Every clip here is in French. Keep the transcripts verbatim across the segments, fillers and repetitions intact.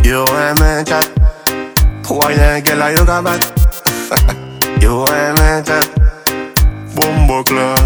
Yo aime chat. Pour rien qu'elle a yo gabat. Yo aime chat. Bombo clot.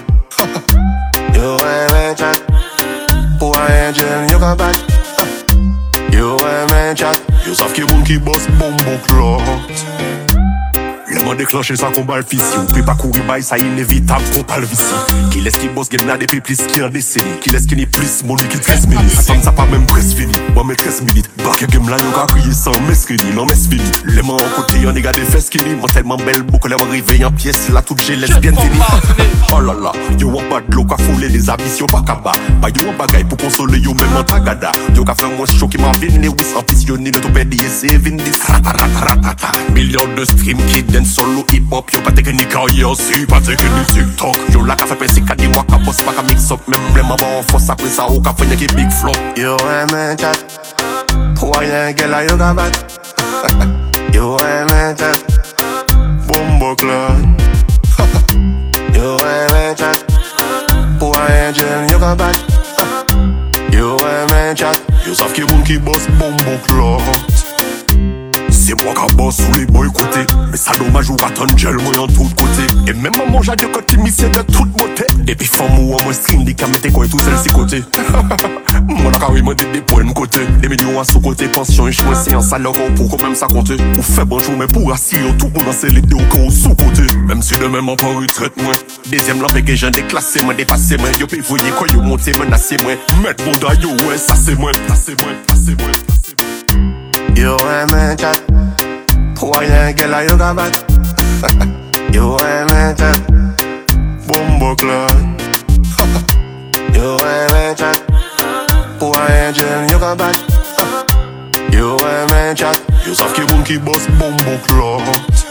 Yo aime chat. Pour rien j'aime yo gabat. Yo aime chat. Yo savent qui bon qui bosse bombo clot. Le m'a déclenché ça combat le fils. Ou peut pas courir bail ça inévitable qu'on parle vici. Qui laisse qui bosse gagne depuis plus qu'un décennie. Qui laisse qui n'est plus mon qui treize minutes. Attends ça pas même presque fini. Moi mais treize minutes. Barque game là yon ka crier sans mesquini. Non mais fini. Les mains en côté yon nègre des fesses qui moi tellement belle beaucoup les arrivé en pièce là toute j'ai lesbienne fini. Oh là là. Yo en pas de l'eau qu'a foulé des ambitions pas kaba. Pas yo en bagaille pour consoler yo même en tagada. Yo qu'a fait moins chaud qui m'a vine ou ambitionné de tout pédier c'est vine dis. Millions de streams qui solo hip-hop, yo pas technique en yo, si pas technique TikTok. Yo la ka fait penser qu'à des waka boss, pas qu'à mix up. Même vraiment bon, force après ça, ou qu'à faire qui big flop. Yo aime chat, pour rien qu'elle a yo gabat. Yo aime chat, bombo clot. Yo aime chat, pour rien j'aime yo gabat. Yo aime chat, yo savent qui bon qui boss, bombo clot. C'est moi qui bosse sous les boys côté. Mais ça dommage ou attendre gel moi en tout côté. Et même maman j'ai dit que tu m'y de toute beauté. Depuis femme ou en moi string dit qu'à mettre quoi tout seul si côté. Moi la carré moi des points de côté. Des millions à sous côté pension et choix c'est un salaire pour quand même ça compter. Ou fait bon jour mais pour assis tout pour lancer les deux au sous côté. Même si de même en pas retraite moi. Deuxième lampe que j'ai déclassé moi dépassé moi. Yo peux voyer quoi yo monter menacé moi. Mettre mon da yo ouais ça c'est moi. Ça c'est moi. Ça c'est moi. Yo aime chat. Pour rien qu'elle a yo gabat. Yo aime chat. Bombo clot. Yo aime chat. Pour rien j'aime yo gabat. Yo aime chat. Yo savent qui bon qui bosse bombo clot.